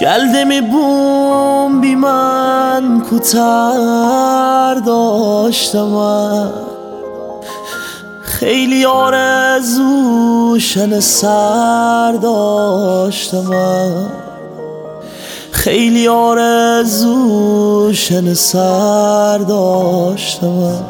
گلدمی بوم بی من کوتر داشتم، خیلی آرزوشن سر داشتم، خیلی آرزوشن سر داشتم.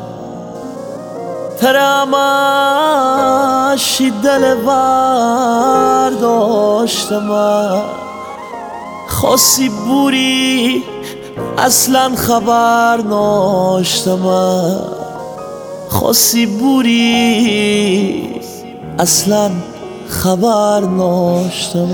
ترمش دل ور داشتم، خاصی بوری اصلا خبر ناشتم، خاصی بوری اصلا خبر ناشتم.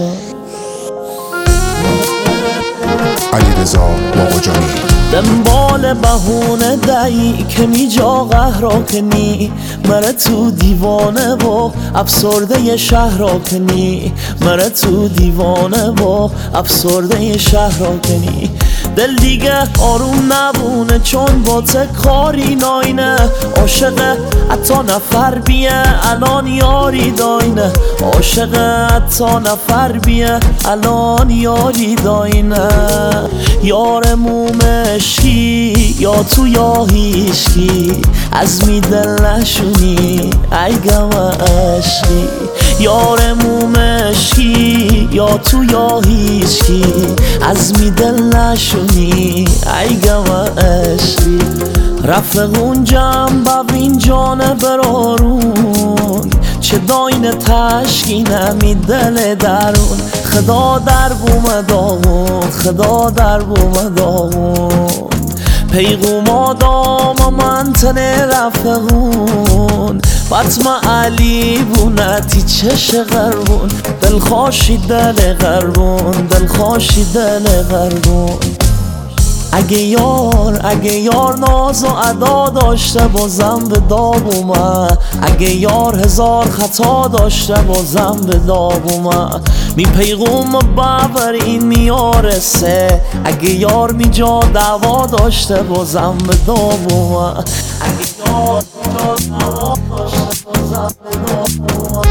علیرضا باقجانی دنبال بهونه دایی که میجا قهرا کنی، مره تو دیوانه و افسرده شهر را کنی، مره تو دیوانه و افسرده شهر را کنی. دل دیگه آروم نبونه چون با کاری ناینه، عاشق حتی نفر بیه الان یاری داینه، عاشق حتی نفر بیه الان یاری داینه. یار مومشی یا تو یا هیشکی، از می دل نشونی ای گم عشقی. یار مومشی یا تو یا هیشکی، از می دل نشونی ای گم عشقی. رفقون جمع ببین جانه برارون، چه داین تشکینه می دل درون. خدا در بوم داغون، خدا در بوم داغون. پیغوم آدام من تنه رفقون، بطمه علی بونتی چش غربون. دلخوشی دل غربون، دلخوشی دل غربون. اگه یار ناز و ادا داشته بازم به داب اومد، اگه یار هزار خطا داشته بازم به داب اومد. می پیغوم ببر این میارسه، اگه یار می جا دعوا داشته بازم به داب اومد، اگه یار می جا دعوا داشته بازم به داب اومد.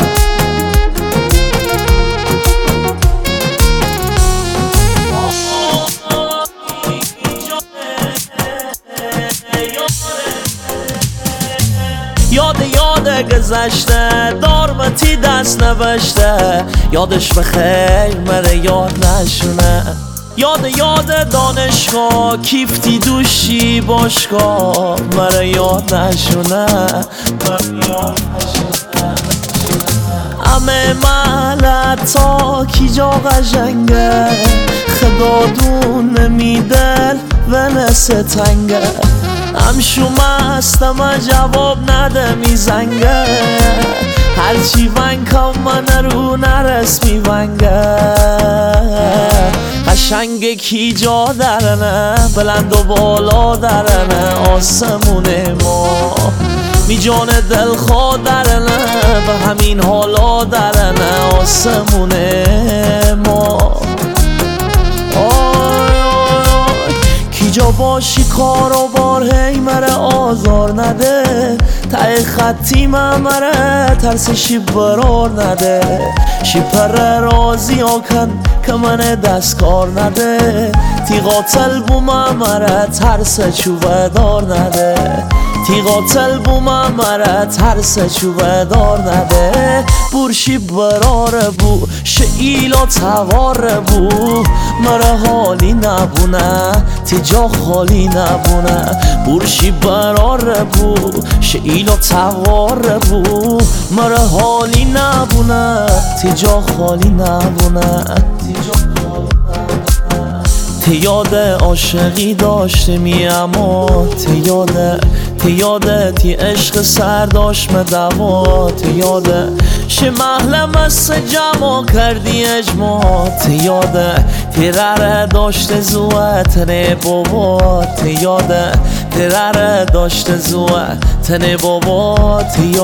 یاد گذشته دارمتی دست نوشته، یادش بخیر مره یاد نشونه. یاد دانشگاه کیفتی دوشی باشگاه، مره یاد نشونه، همه ملتا کی جا قشنگه، خدا دون نمیدل و نسه تنگه. همشو مستم جواب نده میزنگه، هرچی ونکم من رو نرس میونگه. قشنگ کی جا درنه، بلند و بالا درنه آسمون ما. می جان دل خواه درنه، به همین حالا درنه آسمون ما. جا باشی کار و بار هی مره آزار نده، ته خطی مره ترسشی برار نده. شیپر رازی آکن که من دست کار نده، تی قاتل بو مره ترس چوبه دار نده، تی قاتل بو مره ترس چوبه دار نده. برشی براره بو شئیلا تواره بو، مره حالی نبونه تی جا خالی نبونه. برشی براره بو شئیلا تواره بو، مره حالی نبونه تی جا خالی نبونه. تی یاد عاشقی داشته می اما تی یاده تی عشق سر داشت مدوا. تی یاده شه محلم از جمع کردی اجماع، تی یاده تی رره داشته زوه تنه بابا. تی یاده تی رره داشته زوه تنه بابا.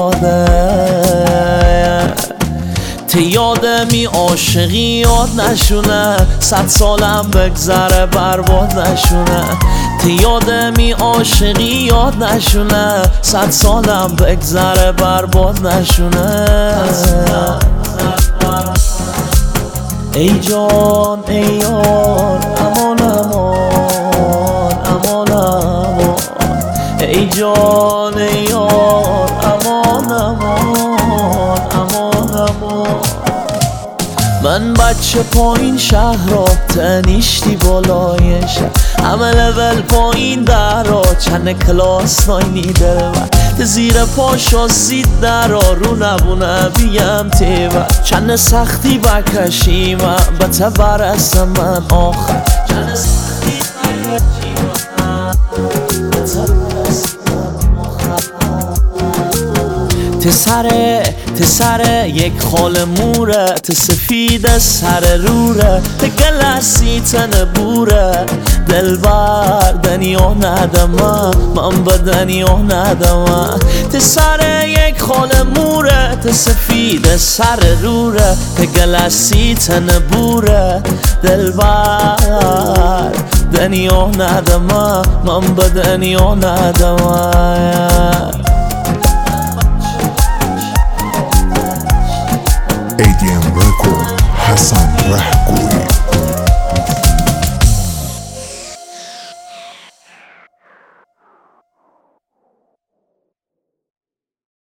تی یاده می عاشقی یاد نشونه، 100 سالم بگذره برباد نشونه. تی یاده می عاشقی یاد نشونه، 100 سالم بگذره برباد نشونه. ای جان ای یار امان امان امان امان ای جان ای یار امان امان امان امان من بچه پایین شهر را تنیشتی بالای شهر همه لول پایین در را چند کلاس ناینی در و زیر پاشا زید در را رو نبونه بیم تیوه چند سختی بکشیم به تبر است من آخر چند سختی بکشیم به تبر است من آخر تسره یک خال موره تسفید سر روره تگلسی تن بوره دلبر دنیا ندمه من به دنیا ندمه تسره یک خال موره تسفید سر روره تگلسی تن بوره دلبر دنیا ندمه من به دنیا ندمه